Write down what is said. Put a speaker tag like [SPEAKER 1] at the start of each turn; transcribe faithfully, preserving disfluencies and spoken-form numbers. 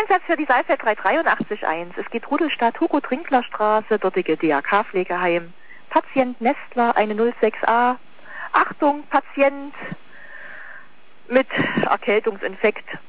[SPEAKER 1] Einsatz für die Saalfeld drei drei acht eins. Es geht Rudolstadt, Hugo-Trinkler-Straße, dortige D R K-Pflegeheim. Patient Nestler, eine null sechs a. Achtung, Patient mit Erkältungsinfekt.